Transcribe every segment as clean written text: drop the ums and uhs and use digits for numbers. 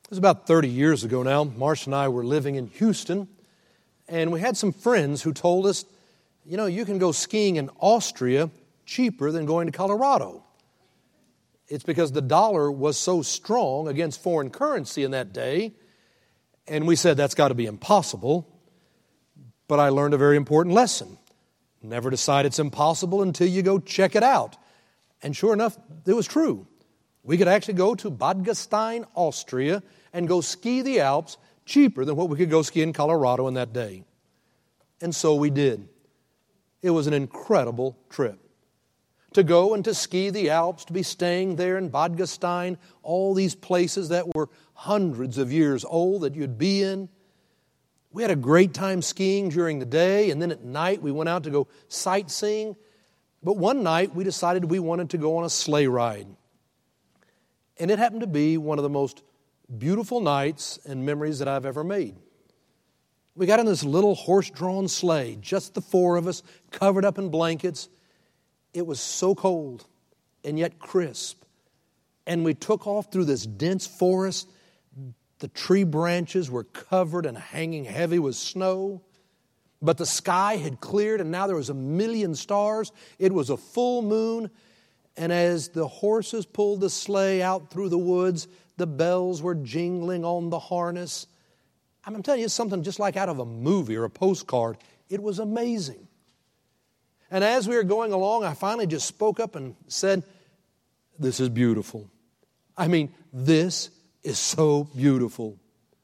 It was about 30 years ago now. Marcia and I were living in Houston, and we had some friends who told us, you can go skiing in Austria cheaper than going to Colorado. It's because the dollar was so strong against foreign currency in that day, and we said that's got to be impossible. But I learned a very important lesson. Never decide it's impossible until you go check it out. And sure enough, it was true. We could actually go to Bad Gastein, Austria, and go ski the Alps cheaper than what we could go ski in Colorado in that day. And so we did. It was an incredible trip. To go and to ski the Alps, to be staying there in Bad Gastein, all these places that were hundreds of years old that you'd be in. We had a great time skiing during the day, and then at night we went out to go sightseeing. But one night we decided we wanted to go on a sleigh ride. And it happened to be one of the most beautiful nights and memories that I've ever made. We got in this little horse-drawn sleigh, just the four of us, covered up in blankets. It was so cold and yet crisp. And we took off through this dense forest. The tree branches were covered and hanging heavy with snow. But the sky had cleared and now there was 1,000,000 stars. It was a full moon. And as the horses pulled the sleigh out through the woods, the bells were jingling on the harness. I'm telling you, it's something just like out of a movie or a postcard. It was amazing. And as we were going along, I finally just spoke up and said, "This is beautiful. This is so beautiful."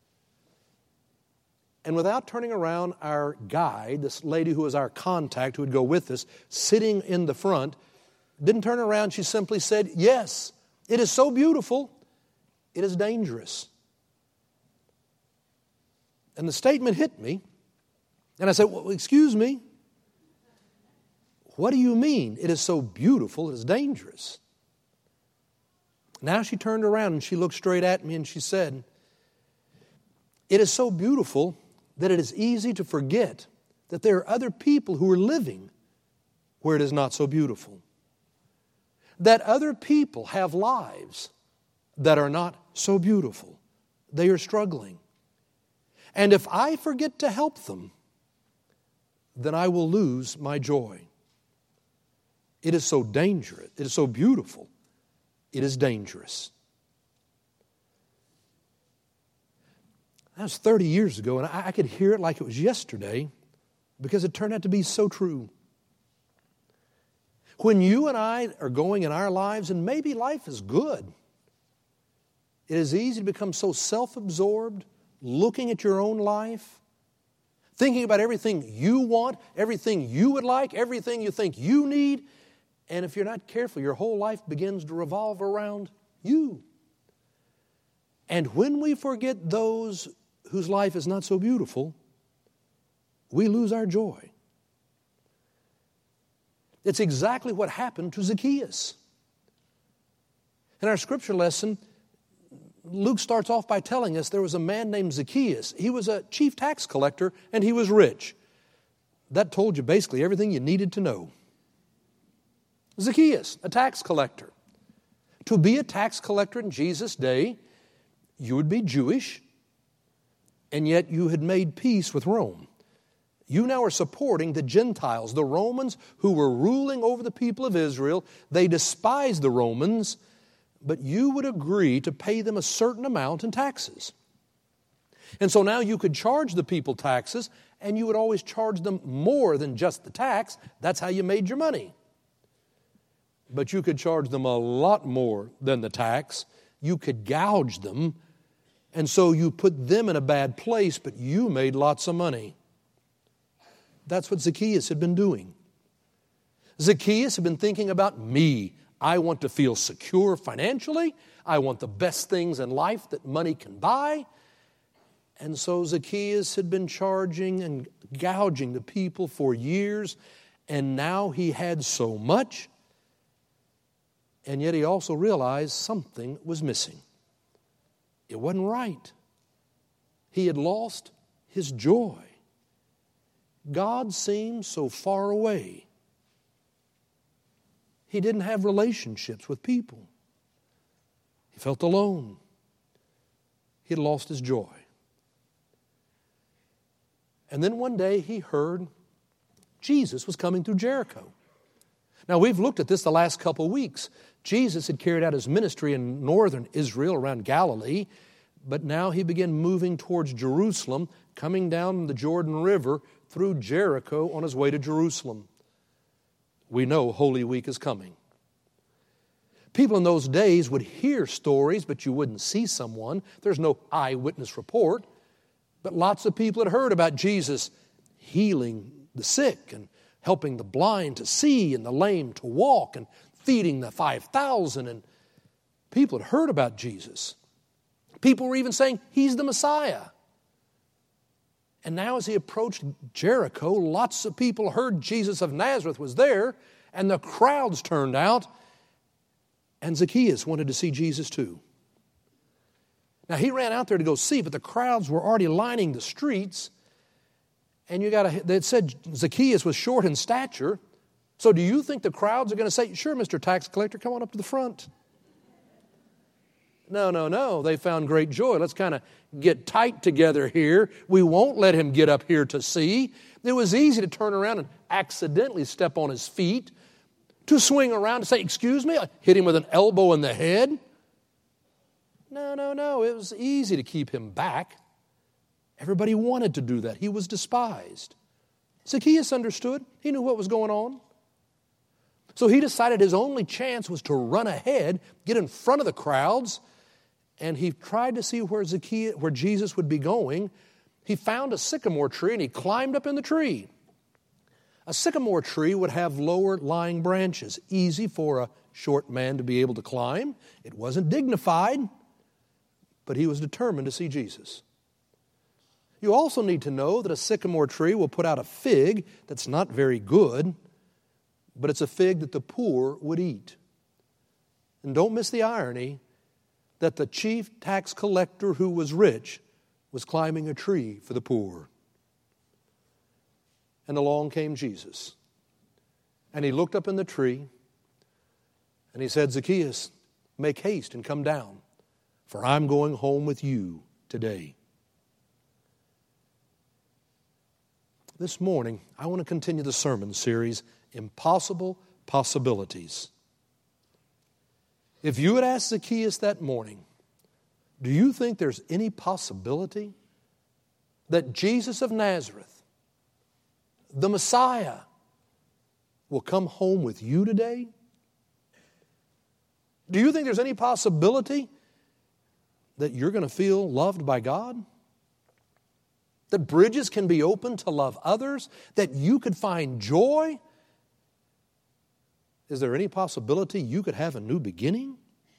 And without turning around, our guide, this lady who was our contact who would go with us, sitting in the front, didn't turn around. She simply said, "Yes, it is so beautiful. It is dangerous." And the statement hit me. And I said, "Well, excuse me. What do you mean it is so beautiful, it is dangerous?" Now she turned around and she looked straight at me and she said, "It is so beautiful that it is easy to forget that there are other people who are living where it is not so beautiful. That other people have lives that are not so beautiful. They are struggling. And if I forget to help them, then I will lose my joy. It is so dangerous. It is so beautiful. It is dangerous." That was 30 years ago, and I could hear it like it was yesterday because it turned out to be so true. When you and I are going in our lives, and maybe life is good, it is easy to become so self-absorbed, looking at your own life, thinking about everything you want, everything you would like, everything you think you need. And if you're not careful, your whole life begins to revolve around you. And when we forget those whose life is not so beautiful, we lose our joy. It's exactly what happened to Zacchaeus. In our scripture lesson, Luke starts off by telling us there was a man named Zacchaeus. He was a chief tax collector and he was rich. That told you basically everything you needed to know. Zacchaeus, a tax collector. To be a tax collector in Jesus' day, you would be Jewish, and yet you had made peace with Rome. You now are supporting the Gentiles, the Romans who were ruling over the people of Israel. They despised the Romans, but you would agree to pay them a certain amount in taxes. And so now you could charge the people taxes, and you would always charge them more than just the tax. That's how you made your money. But you could charge them a lot more than the tax. You could gouge them, and so you put them in a bad place, but you made lots of money. That's what Zacchaeus had been doing. Zacchaeus had been thinking about me. I want to feel secure financially. I want the best things in life that money can buy. And so Zacchaeus had been charging and gouging the people for years, and now he had so much, and yet he also realized something was missing. It wasn't right. He had lost his joy. God seemed so far away. He didn't have relationships with people. He felt alone. he had lost his joy. And then one day he heard Jesus was coming through Jericho. Now, we've looked at this the last couple weeks. Jesus had carried out his ministry in northern Israel around Galilee, but now he began moving towards Jerusalem, coming down the Jordan River through Jericho on his way to Jerusalem. We know Holy Week is coming. People in those days would hear stories, but you wouldn't see someone. There's no eyewitness report. But lots of people had heard about Jesus healing the sick and helping the blind to see and the lame to walk and feeding the 5,000. And people had heard about Jesus. People were even saying, he's the Messiah. And now as he approached Jericho, lots of people heard Jesus of Nazareth was there, and the crowds turned out, and Zacchaeus wanted to see Jesus too. Now he ran out there to go see, but the crowds were already lining the streets, and they said Zacchaeus was short in stature. So do you think the crowds are going to say, sure, Mr. Tax Collector, come on up to the front? No. They found great joy. Let's kind of get tight together here. We won't let him get up here to see. It was easy to turn around and accidentally step on his feet, to swing around and say, excuse me, I hit him with an elbow in the head. No. It was easy to keep him back. Everybody wanted to do that. He was despised. Zacchaeus understood. He knew what was going on. So he decided his only chance was to run ahead, get in front of the crowds, and he tried to see where Jesus would be going. He found a sycamore tree and he climbed up in the tree. A sycamore tree would have lower lying branches, easy for a short man to be able to climb. It wasn't dignified, but he was determined to see Jesus. You also need to know that a sycamore tree will put out a fig that's not very good, but it's a fig that the poor would eat. And don't miss the irony that the chief tax collector who was rich was climbing a tree for the poor. And along came Jesus. And he looked up in the tree and he said, Zacchaeus, make haste and come down, for I'm going home with you today. This morning, I want to continue the sermon series, Impossible Possibilities. If you had asked Zacchaeus that morning, do you think there's any possibility that Jesus of Nazareth, the Messiah, will come home with you today? Do you think there's any possibility that you're going to feel loved by God? That bridges can be opened to love others? That you could find joy? Is there any possibility you could have a new beginning?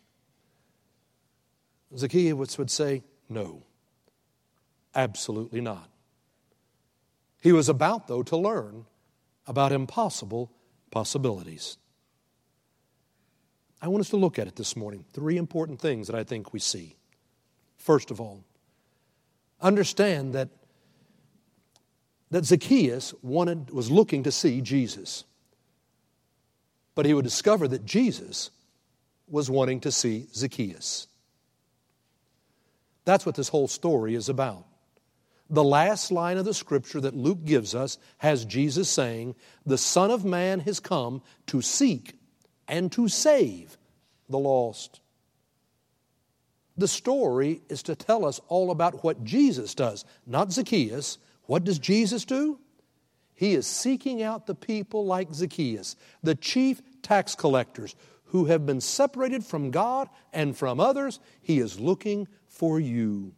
Zacchaeus would say, no, absolutely not. He was about, though, to learn about impossible possibilities. I want us to look at it this morning. 3 important things that I think we see. First of all, understand that Zacchaeus was looking to see Jesus. But he would discover that Jesus was wanting to see Zacchaeus. That's what this whole story is about. The last line of the scripture that Luke gives us has Jesus saying, the Son of Man has come to seek and to save the lost. The story is to tell us all about what Jesus does, not Zacchaeus. What does Jesus do? He is seeking out the people like Zacchaeus, the chief tax collectors who have been separated from God and from others. He is looking for you.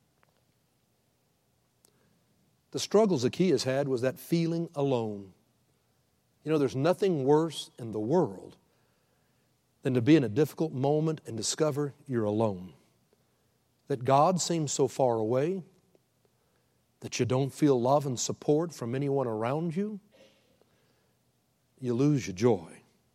The struggle Zacchaeus had was that feeling alone. You know, there's nothing worse in the world than to be in a difficult moment and discover you're alone. That God seems so far away, that you don't feel love and support from anyone around you. You lose your joy.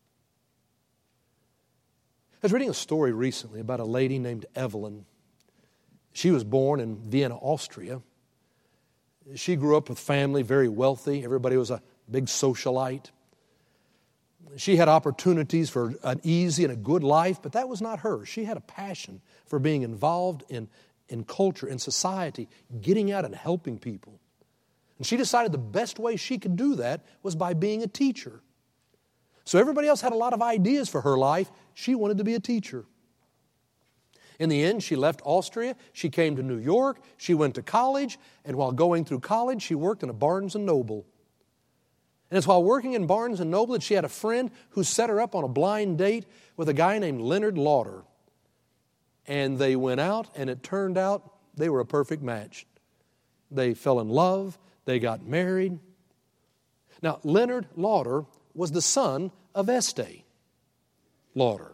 I was reading a story recently about a lady named Evelyn. She was born in Vienna, Austria. She grew up with family, very wealthy. Everybody was a big socialite. She had opportunities for an easy and a good life, but that was not her. She had a passion for being involved in in culture, in society, getting out and helping people. And she decided the best way she could do that was by being a teacher. So everybody else had a lot of ideas for her life. She wanted to be a teacher. In the end, she left Austria. She came to New York. She went to college. And while going through college, she worked in a Barnes & Noble. And it's while working in Barnes & Noble that she had a friend who set her up on a blind date with a guy named Leonard Lauder. And they went out, and it turned out they were a perfect match. They fell in love. They got married. Now, Leonard Lauder was the son of Estee Lauder.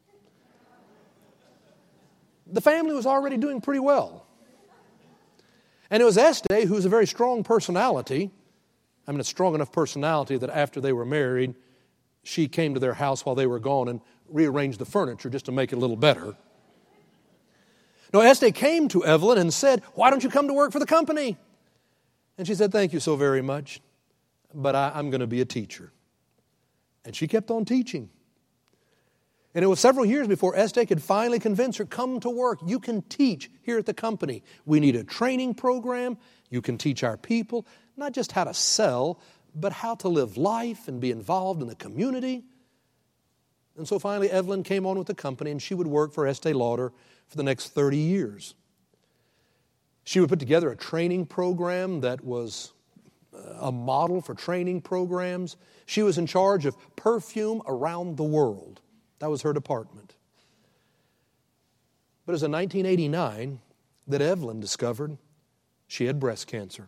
The family was already doing pretty well. And it was Estee, who's a very strong personality. I mean, a strong enough personality that after they were married, she came to their house while they were gone and rearranged the furniture just to make it a little better. No, Estee came to Evelyn and said, "Why don't you come to work for the company?" And she said, "Thank you so very much, but I'm going to be a teacher." And she kept on teaching. And it was several years before Estee could finally convince her, "Come to work. You can teach here at the company. We need a training program. You can teach our people, not just how to sell, but how to live life and be involved in the community." And so finally Evelyn came on with the company, and she would work for Estee Lauder for the next 30 years. She would put together a training program that was a model for training programs. She was in charge of perfume around the world. That was her department. But it was in 1989 that Evelyn discovered she had breast cancer.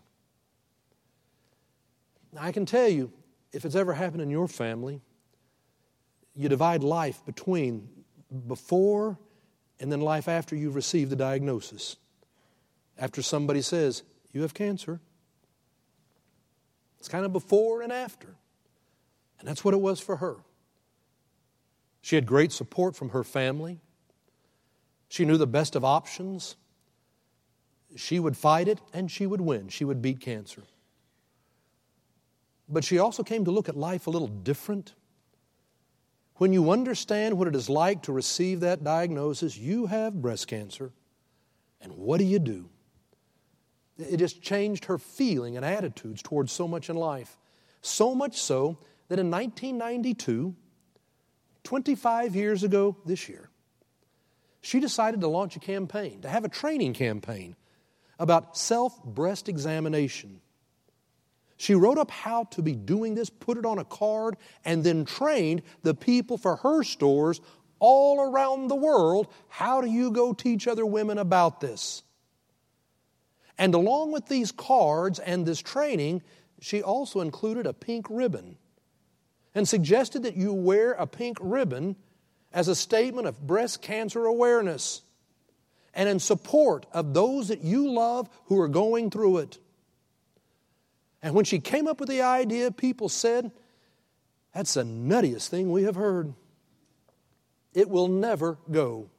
Now, I can tell you, if it's ever happened in your family, you divide life between before and then life after you've received the diagnosis. After somebody says, "You have cancer," it's kind of before and after. And that's what it was for her. She had great support from her family. She knew the best of options. She would fight it and she would win. She would beat cancer. But she also came to look at life a little different. When you understand what it is like to receive that diagnosis, you have breast cancer, and what do? It just changed her feeling and attitudes towards so much in life. So much so that in 1992, 25 years ago this year, she decided to launch a campaign, to have a training campaign about self-breast examination. She wrote up how to be doing this, put it on a card, and then trained the people for her stores all around the world. How do you go teach other women about this? And along with these cards and this training, she also included a pink ribbon and suggested that you wear a pink ribbon as a statement of breast cancer awareness and in support of those that you love who are going through it. And when she came up with the idea, people said, "That's the nuttiest thing we have heard. It will never go."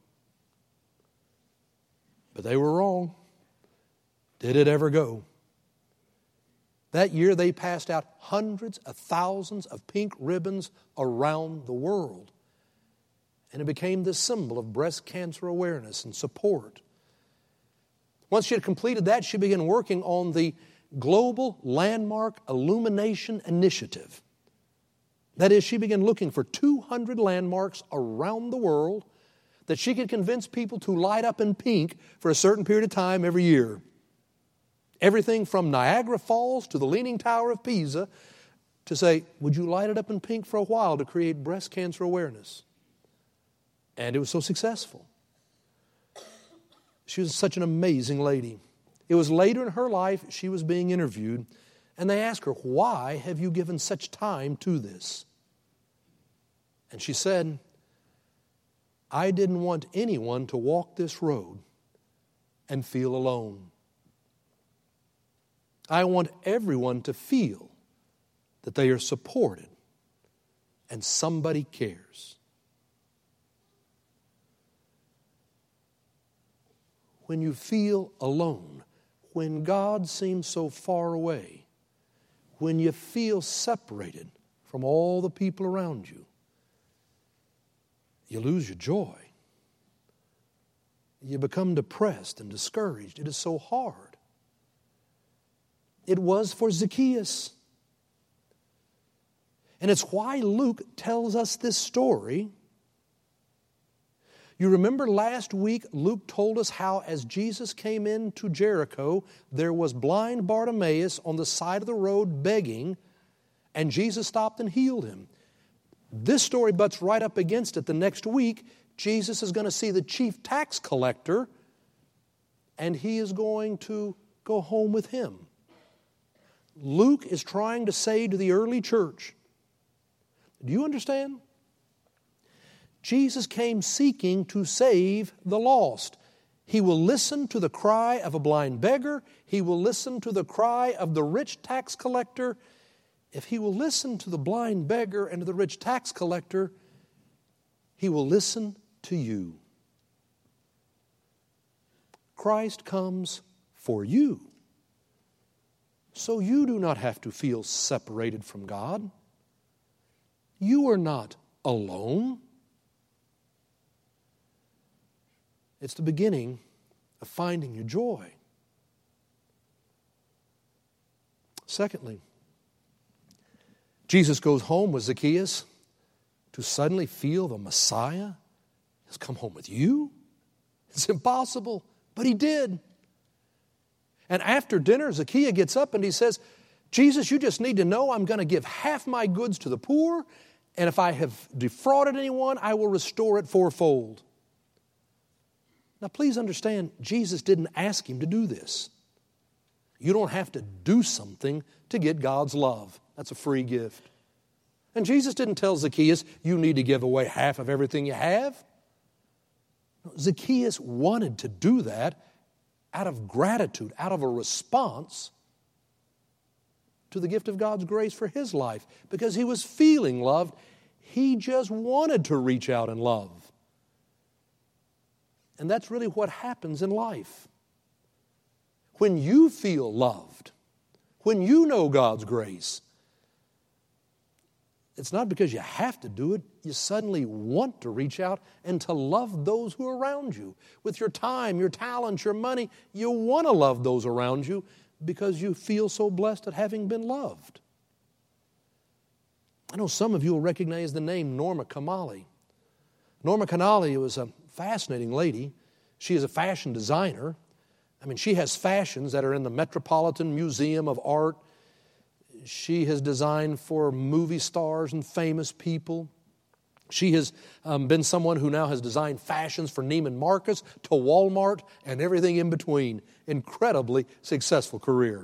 But they were wrong. Did it ever go? That year they passed out hundreds of thousands of pink ribbons around the world. And it became the symbol of breast cancer awareness and support. Once she had completed that, she began working on the Global Landmark Illumination Initiative. That is, she began looking for 200 landmarks around the world that she could convince people to light up in pink for a certain period of time every year. Everything from Niagara Falls to the Leaning Tower of Pisa, to say, "Would you light it up in pink for a while to create breast cancer awareness?" And it was so successful. She was such an amazing lady. It was later in her life she was being interviewed, and they asked her, "Why have you given such time to this?" And she said, "I didn't want anyone to walk this road and feel alone. I want everyone to feel that they are supported and somebody cares." When you feel alone, when God seems so far away, when you feel separated from all the people around you, you lose your joy. you become depressed and discouraged. It is so hard. It was for Zacchaeus. And it's why Luke tells us this story. You remember last week, Luke told us how as Jesus came into Jericho, there was blind Bartimaeus on the side of the road begging, and Jesus stopped and healed him. This story butts right up against it. The next week, Jesus is going to see the chief tax collector, and he is going to go home with him. Luke is trying to say to the early church, do you understand? Jesus came seeking to save the lost. He will listen to the cry of a blind beggar. He will listen to the cry of the rich tax collector. If he will listen to the blind beggar and to the rich tax collector, he will listen to you. Christ comes for you, so you do not have to feel separated from God. You are not alone. It's the beginning of finding your joy. Secondly, Jesus goes home with Zacchaeus to suddenly feel the Messiah has come home with you. It's impossible, but he did. And after dinner, Zacchaeus gets up and he says, Jesus, you just need to know I'm going to give half my goods to the poor, and if I have defrauded anyone, I will restore it fourfold. Now, please understand, Jesus didn't ask him to do this. You don't have to do something to get God's love. That's a free gift. And Jesus didn't tell Zacchaeus, you need to give away half of everything you have. No, Zacchaeus wanted to do that out of gratitude, out of a response to the gift of God's grace for his life. Because he was feeling loved, he just wanted to reach out and love. And that's really what happens in life. When you feel loved, when you know God's grace, it's not because you have to do it. You suddenly want to reach out and to love those who are around you. With your time, your talents, your money, you want to love those around you because you feel so blessed at having been loved. I know some of you will recognize the name Norma Kamali. Norma Kamali was a fascinating lady. She is a fashion designer. I mean, she has fashions that are in the Metropolitan Museum of Art. She has designed for movie stars and famous people. She has been someone who now has designed fashions for Neiman Marcus to Walmart and everything in between. Incredibly successful career.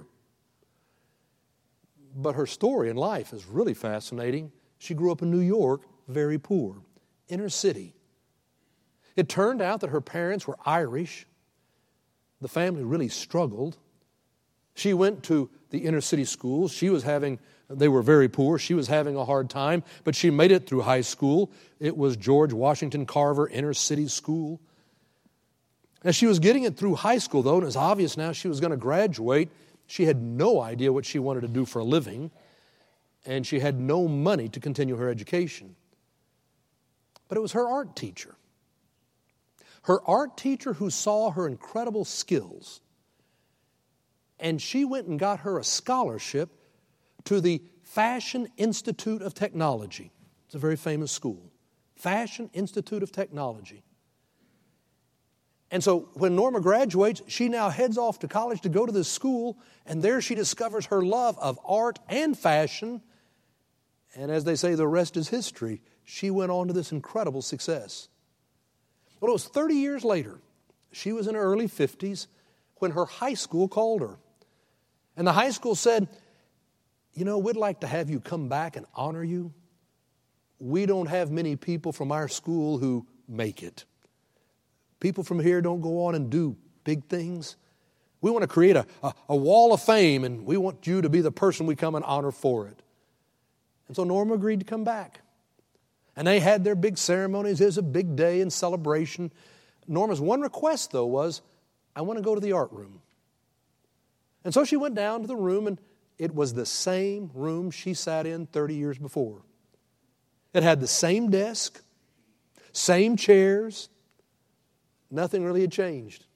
But her story in life is really fascinating. She grew up in New York, very poor, inner city. It turned out that her parents were Irish. The family really struggled. She went to the inner city schools. They were very poor. She was having a hard time, but she made it through high school. It was George Washington Carver Inner City School. As she was getting it through high school, though, and it's obvious now she was going to graduate, she had no idea what she wanted to do for a living, and she had no money to continue her education. But it was her art teacher. Her art teacher who saw her incredible skills, and she went and got her a scholarship to the Fashion Institute of Technology. It's a very famous school. Fashion Institute of Technology. And so when Norma graduates, she now heads off to college to go to this school, and there she discovers her love of art and fashion. And as they say, the rest is history. She went on to this incredible success. Well, it was 30 years later. She was in her early 50s when her high school called her. And the high school said, we'd like to have you come back and honor you. We don't have many people from our school who make it. People from here don't go on and do big things. We want to create a wall of fame, and we want you to be the person we come and honor for it. And so Norma agreed to come back. And they had their big ceremonies. It was a big day and celebration. Norma's one request, though, was, I want to go to the art room. And so she went down to the room, and it was the same room she sat in 30 years before. It had the same desk, same chairs, Nothing really had changed.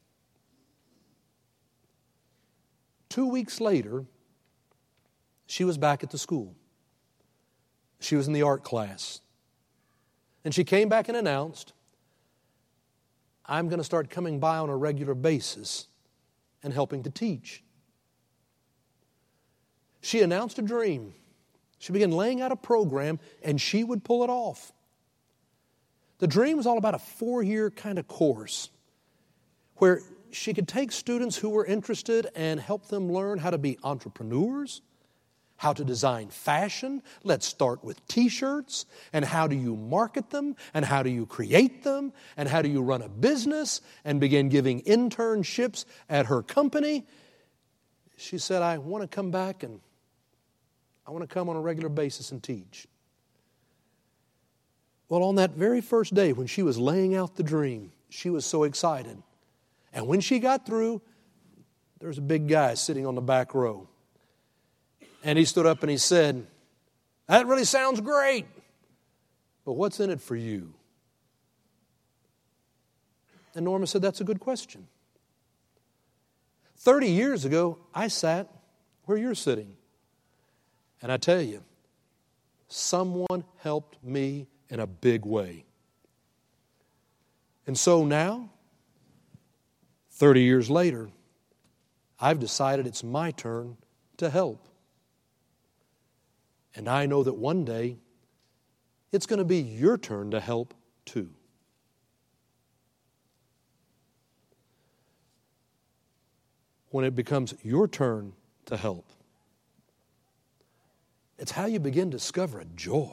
2 weeks later, she was back at the school. She was in the art class. And she came back and announced, I'm going to start coming by on a regular basis and helping to teach. She announced a dream. She began laying out a program, and she would pull it off. The dream was all about a 4-year kind of course where she could take students who were interested and help them learn how to be entrepreneurs, how to design fashion. Let's start with T-shirts, and how do you market them, and how do you create them, and how do you run a business, and begin giving internships at her company. She said, I want to come back and I want to come on a regular basis and teach. Well, on that very first day when she was laying out the dream, she was so excited. And when she got through, there was a big guy sitting on the back row. And he stood up and he said, that really sounds great, but what's in it for you? And Norma said, that's a good question. 30 years ago, I sat where you're sitting. And I tell you, someone helped me in a big way. And so now, 30 years later, I've decided it's my turn to help. And I know that one day, it's going to be your turn to help too. When it becomes your turn to help, it's how you begin to discover a joy.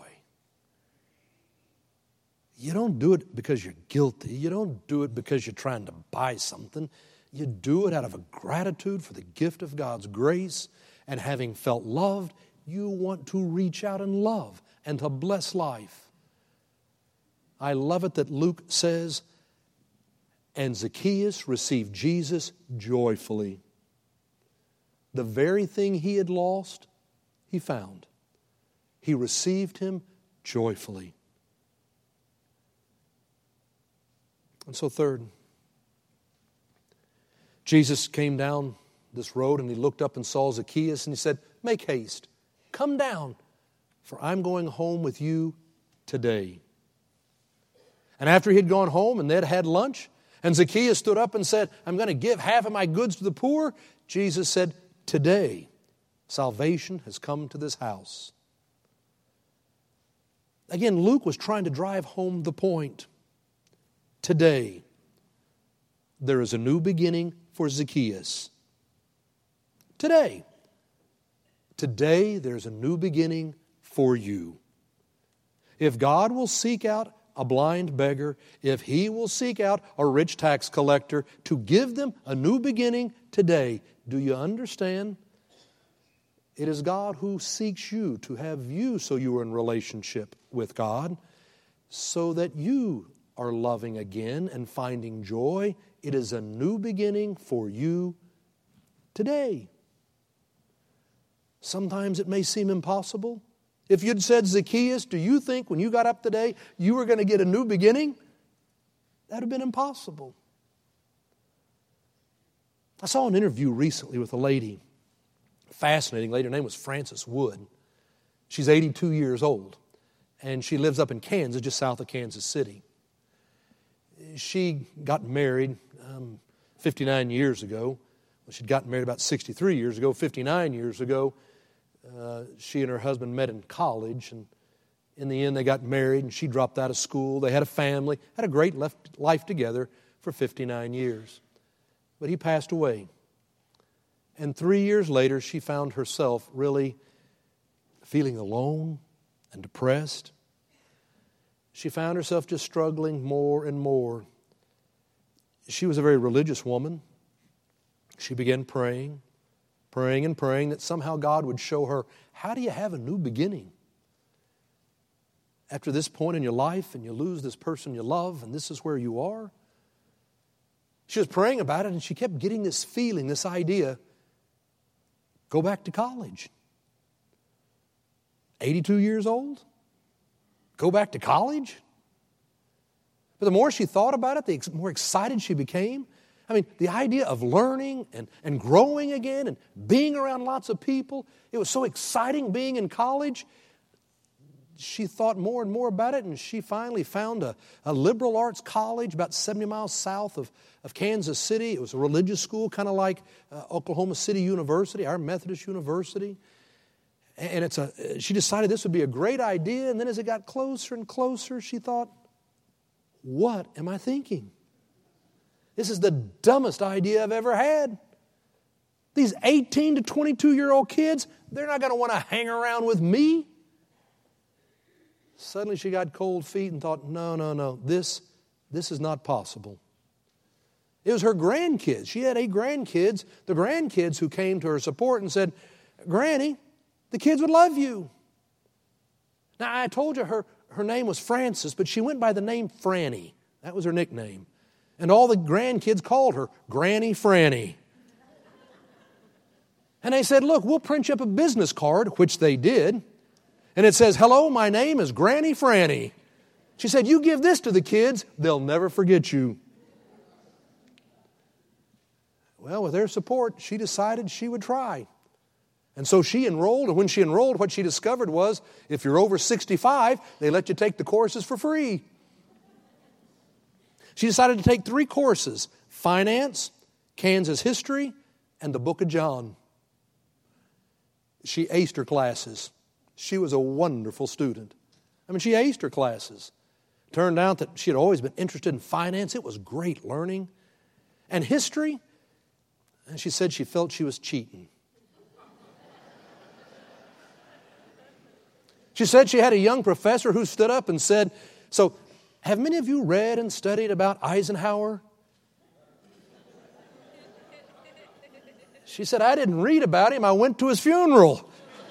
You don't do it because you're guilty. You don't do it because you're trying to buy something. You do it out of a gratitude for the gift of God's grace. And having felt loved, you want to reach out and love and to bless life. I love it that Luke says, and Zacchaeus received Jesus joyfully. The very thing he had lost, he found. He received him joyfully. And so third, Jesus came down this road and he looked up and saw Zacchaeus and he said, make haste, come down, for I'm going home with you today. And after he had gone home and they'd had lunch, and Zacchaeus stood up and said, I'm going to give half of my goods to the poor, Jesus said, today salvation has come to this house. Again, Luke was trying to drive home the point. Today, there is a new beginning for Zacchaeus. Today, there's a new beginning for you. If God will seek out a blind beggar, if He will seek out a rich tax collector to give them a new beginning today, do you understand? It is God who seeks you to have you so you are in relationship with God, so that you are loving again and finding joy. It is a new beginning for you today. Sometimes it may seem impossible. If you'd said, Zacchaeus, do you think when you got up today you were going to get a new beginning? That would have been impossible. I saw an interview recently with a lady, fascinating lady. Her name was Frances Wood. She's 82 years old, and she lives up in Kansas, just south of Kansas City. She got married 59 years ago. Well, she'd gotten married about 63 years ago. 59 years ago, she and her husband met in college, and in the end they got married, and she dropped out of school. They had a family, had a great life together for 59 years. But he passed away. And 3 years later, she found herself really feeling alone and depressed. She found herself just struggling more and more. She was a very religious woman. She began praying that somehow God would show her, how do you have a new beginning? After this point in your life and you lose this person you love and this is where you are. She was praying about it and she kept getting this feeling, this idea, go back to college. 82 years old? Go back to college? But the more she thought about it, the more excited she became. I mean, the idea of learning and growing again and being around lots of people, it was so exciting being in college. She thought more and more about it, and she finally found a liberal arts college about 70 miles south of Kansas City. It was a religious school, kind of like Oklahoma City University, our Methodist University. And she decided this would be a great idea, and then as it got closer and closer, she thought, what am I thinking? This is the dumbest idea I've ever had. These 18 to 22-year-old kids, they're not going to want to hang around with me. Suddenly she got cold feet and thought, no, this is not possible. It was her grandkids. She had 8 grandkids. The grandkids who came to her support and said, Granny, the kids would love you. Now, I told you her name was Frances, but she went by the name Franny. That was her nickname. And all the grandkids called her Granny Franny. And they said, look, we'll print you up a business card, which they did. And it says, hello, my name is Granny Franny. She said, you give this to the kids, they'll never forget you. Well, with their support, she decided she would try. And so she enrolled, and when she enrolled, what she discovered was, if you're over 65, they let you take the courses for free. She decided to take 3 courses: finance, Kansas history, and the book of John. She aced her classes. She was a wonderful student. I mean, she aced her classes. Turned out that she had always been interested in finance. It was great learning. And history, and she said she felt she was cheating. She said she had a young professor who stood up and said, so, have many of you read and studied about Eisenhower? She said, I didn't read about him. I went to his funeral.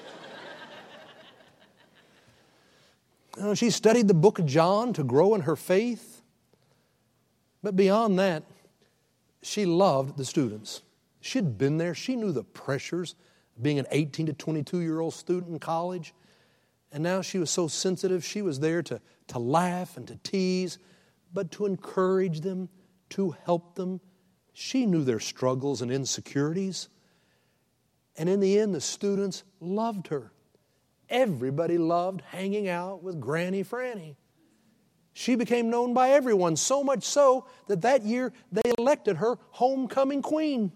She studied the book of John to grow in her faith. But beyond that, she loved the students. She'd been there. She knew the pressures of being an 18 to 22-year-old student in college. And now she was so sensitive. She was there to laugh and to tease, but to encourage them, to help them. She knew their struggles and insecurities. And in the end, the students loved her. Everybody loved hanging out with Granny Franny. She became known by everyone, so much so that year they elected her homecoming queen.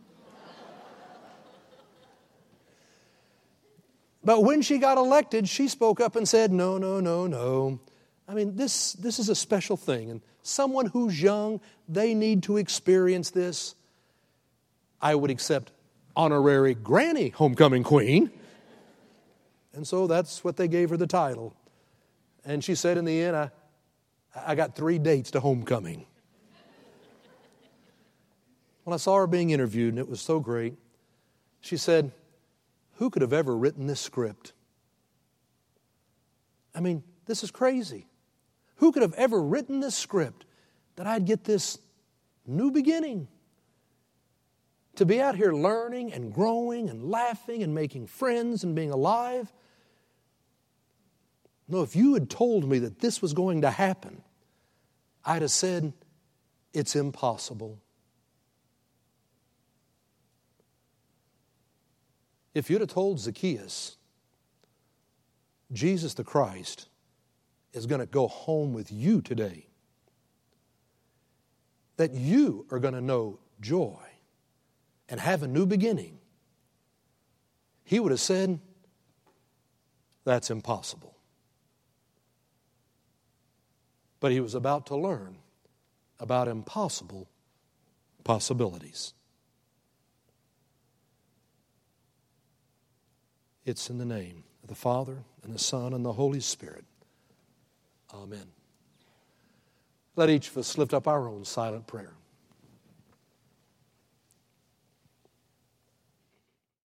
But when she got elected, she spoke up and said, no. I mean, this is a special thing. And someone who's young, they need to experience this. I would accept honorary Granny homecoming queen. And so that's what they gave her the title. And she said in the end, I got 3 dates to homecoming. When I saw her being interviewed, and it was so great, she said, who could have ever written this script? I mean, this is crazy. Who could have ever written this script that I'd get this new beginning? To be out here learning and growing and laughing and making friends and being alive. No, if you had told me that this was going to happen, I'd have said, it's impossible. If you'd have told Zacchaeus, Jesus the Christ is going to go home with you today, that you are going to know joy and have a new beginning, he would have said, that's impossible. But he was about to learn about impossible possibilities. It's in the name of the Father, and the Son, and the Holy Spirit. Amen. Let each of us lift up our own silent prayer.